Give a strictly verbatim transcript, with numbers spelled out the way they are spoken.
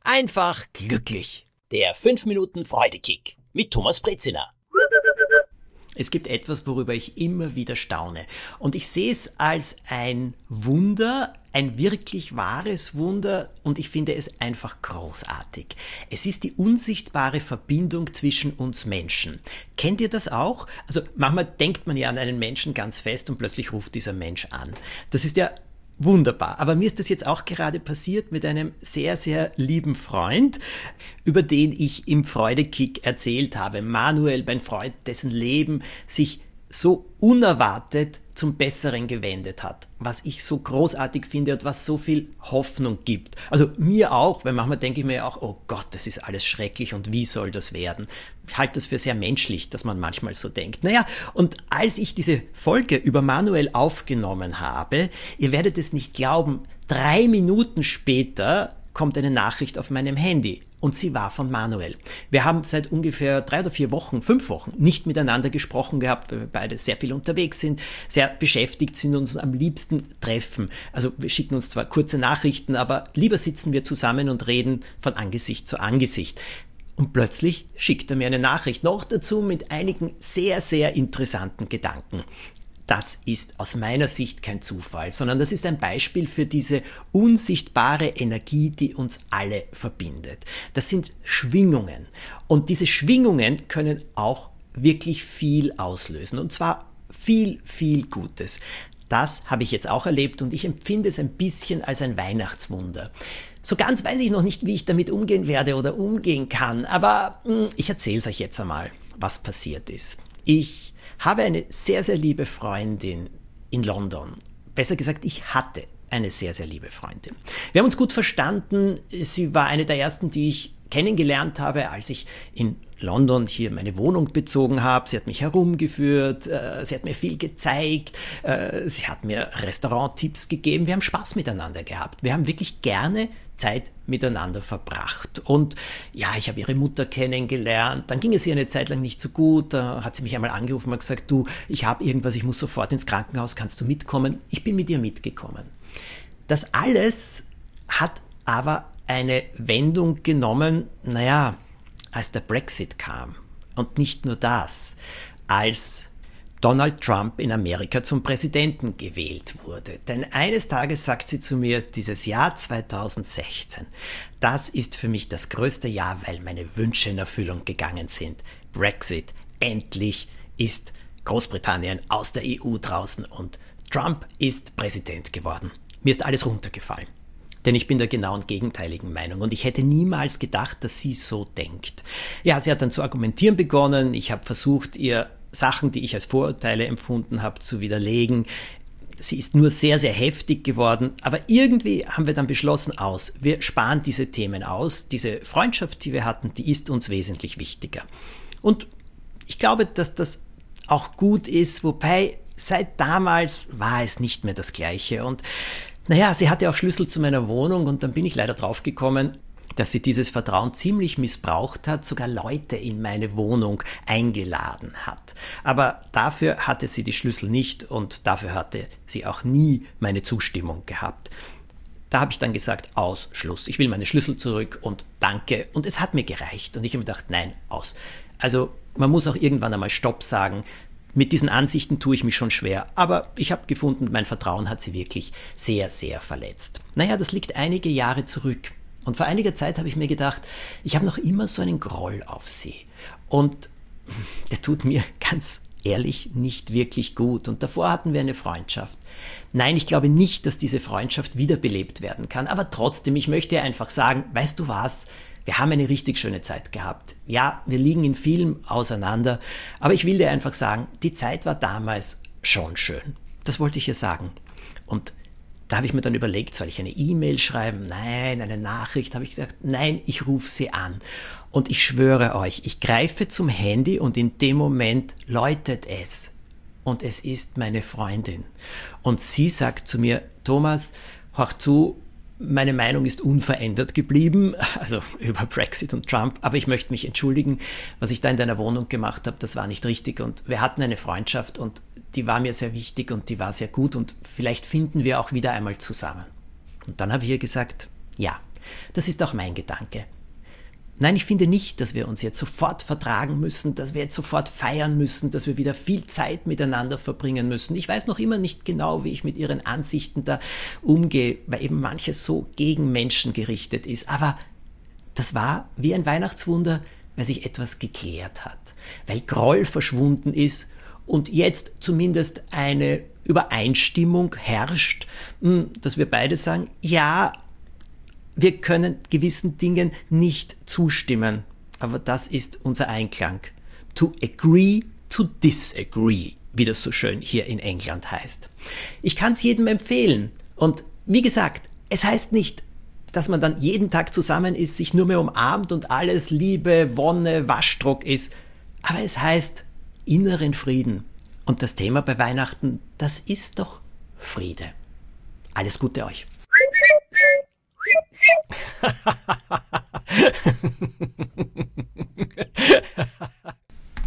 einfach glücklich. Der fünf Minuten Freudekick mit Thomas Brezina. Es gibt etwas, worüber ich immer wieder staune. Und ich sehe es als ein Wunder, ein wirklich wahres Wunder, und ich finde es einfach großartig. Es ist die unsichtbare Verbindung zwischen uns Menschen. Kennt ihr das auch? Also manchmal denkt man ja an einen Menschen ganz fest und plötzlich ruft dieser Mensch an. Das ist ja wunderbar. Aber mir ist das jetzt auch gerade passiert mit einem sehr, sehr lieben Freund, über den ich im Freudekick erzählt habe. Manuel, mein Freund, dessen Leben sich so unerwartet zum Besseren gewendet hat, was ich so großartig finde und was so viel Hoffnung gibt. Also mir auch, weil manchmal denke ich mir ja auch, oh Gott, das ist alles schrecklich und wie soll das werden? Ich halte das für sehr menschlich, dass man manchmal so denkt. Naja, und als ich diese Folge über Manuel aufgenommen habe, ihr werdet es nicht glauben, drei Minuten später kommt eine Nachricht auf meinem Handy. Und sie war von Manuel. Wir haben seit ungefähr drei oder vier Wochen, fünf Wochen nicht miteinander gesprochen gehabt, weil wir beide sehr viel unterwegs sind, sehr beschäftigt sind und uns am liebsten treffen. Also wir schicken uns zwar kurze Nachrichten, aber lieber sitzen wir zusammen und reden von Angesicht zu Angesicht. Und plötzlich schickt er mir eine Nachricht, noch dazu mit einigen sehr, sehr interessanten Gedanken. Das ist aus meiner Sicht kein Zufall, sondern das ist ein Beispiel für diese unsichtbare Energie, die uns alle verbindet. Das sind Schwingungen. Und diese Schwingungen können auch wirklich viel auslösen. Und zwar viel, viel Gutes. Das habe ich jetzt auch erlebt und ich empfinde es ein bisschen als ein Weihnachtswunder. So ganz weiß ich noch nicht, wie ich damit umgehen werde oder umgehen kann, aber mh, ich erzähle es euch jetzt einmal, was passiert ist. Ich habe eine sehr, sehr liebe Freundin in London. Besser gesagt, ich hatte eine sehr, sehr liebe Freundin. Wir haben uns gut verstanden. Sie war eine der ersten, die ich kennengelernt habe, als ich in London hier meine Wohnung bezogen habe. Sie hat mich herumgeführt, äh, sie hat mir viel gezeigt, äh, sie hat mir Restauranttipps gegeben. Wir haben Spaß miteinander gehabt. Wir haben wirklich gerne Zeit miteinander verbracht. Und ja, ich habe ihre Mutter kennengelernt. Dann ging es ihr eine Zeit lang nicht so gut. Da hat sie mich einmal angerufen und gesagt, du, ich habe irgendwas, ich muss sofort ins Krankenhaus, kannst du mitkommen? Ich bin mit ihr mitgekommen. Das alles hat aber eine Wendung genommen, naja, als der Brexit kam. Und nicht nur das, als Donald Trump in Amerika zum Präsidenten gewählt wurde. Denn eines Tages sagt sie zu mir, dieses Jahr zweitausendsechzehn, das ist für mich das größte Jahr, weil meine Wünsche in Erfüllung gegangen sind. Brexit, endlich ist Großbritannien aus der E U draußen und Trump ist Präsident geworden. Mir ist alles runtergefallen. Denn ich bin der genauen gegenteiligen Meinung und ich hätte niemals gedacht, dass sie so denkt. Ja, sie hat dann zu argumentieren begonnen. Ich habe versucht, ihr Sachen, die ich als Vorurteile empfunden habe, zu widerlegen. Sie ist nur sehr, sehr heftig geworden. Aber irgendwie haben wir dann beschlossen, aus. Wir sparen diese Themen aus. Diese Freundschaft, die wir hatten, die ist uns wesentlich wichtiger. Und ich glaube, dass das auch gut ist, wobei seit damals war es nicht mehr das Gleiche. Und naja, sie hatte auch Schlüssel zu meiner Wohnung und dann bin ich leider draufgekommen, dass sie dieses Vertrauen ziemlich missbraucht hat, sogar Leute in meine Wohnung eingeladen hat. Aber dafür hatte sie die Schlüssel nicht und dafür hatte sie auch nie meine Zustimmung gehabt. Da habe ich dann gesagt, aus, Schluss. Ich will meine Schlüssel zurück und danke. Und es hat mir gereicht. Und ich habe gedacht, nein, aus. Also man muss auch irgendwann einmal Stopp sagen. Mit diesen Ansichten tue ich mich schon schwer, aber ich habe gefunden, mein Vertrauen hat sie wirklich sehr, sehr verletzt. Naja, das liegt einige Jahre zurück. Und vor einiger Zeit habe ich mir gedacht, ich habe noch immer so einen Groll auf sie. Und der tut mir ganz ehrlich nicht wirklich gut. Und davor hatten wir eine Freundschaft. Nein, ich glaube nicht, dass diese Freundschaft wiederbelebt werden kann. Aber trotzdem, ich möchte dir einfach sagen, weißt du was? Wir haben eine richtig schöne Zeit gehabt. Ja, wir liegen in vielem auseinander. Aber ich will dir einfach sagen, die Zeit war damals schon schön. Das wollte ich ihr sagen. Und da habe ich mir dann überlegt, soll ich eine E-Mail schreiben? Nein, eine Nachricht. Habe ich gesagt, nein, ich rufe sie an. Und ich schwöre euch, ich greife zum Handy und in dem Moment läutet es. Und es ist meine Freundin. Und sie sagt zu mir, Thomas, hör zu, meine Meinung ist unverändert geblieben, also über Brexit und Trump, aber ich möchte mich entschuldigen, was ich da in deiner Wohnung gemacht habe, das war nicht richtig und wir hatten eine Freundschaft und die war mir sehr wichtig und die war sehr gut und vielleicht finden wir auch wieder einmal zusammen. Und dann habe ich ihr gesagt, ja, Das ist auch mein Gedanke. Nein, ich finde nicht, dass wir uns jetzt sofort vertragen müssen, dass wir jetzt sofort feiern müssen, dass wir wieder viel Zeit miteinander verbringen müssen. Ich weiß noch immer nicht genau, wie ich mit ihren Ansichten da umgehe, weil eben manches so gegen Menschen gerichtet ist. Aber das war wie ein Weihnachtswunder, weil sich etwas geklärt hat, weil Groll verschwunden ist und jetzt zumindest eine Übereinstimmung herrscht, dass wir beide sagen, ja, wir können gewissen Dingen nicht zustimmen, aber das ist unser Einklang. To agree to disagree, wie das so schön hier in England heißt. Ich kann es jedem empfehlen und wie gesagt, es heißt nicht, dass man dann jeden Tag zusammen ist, sich nur mehr umarmt und alles Liebe, Wonne, Waschdruck ist, aber es heißt inneren Frieden. Und das Thema bei Weihnachten, das ist doch Friede. Alles Gute euch.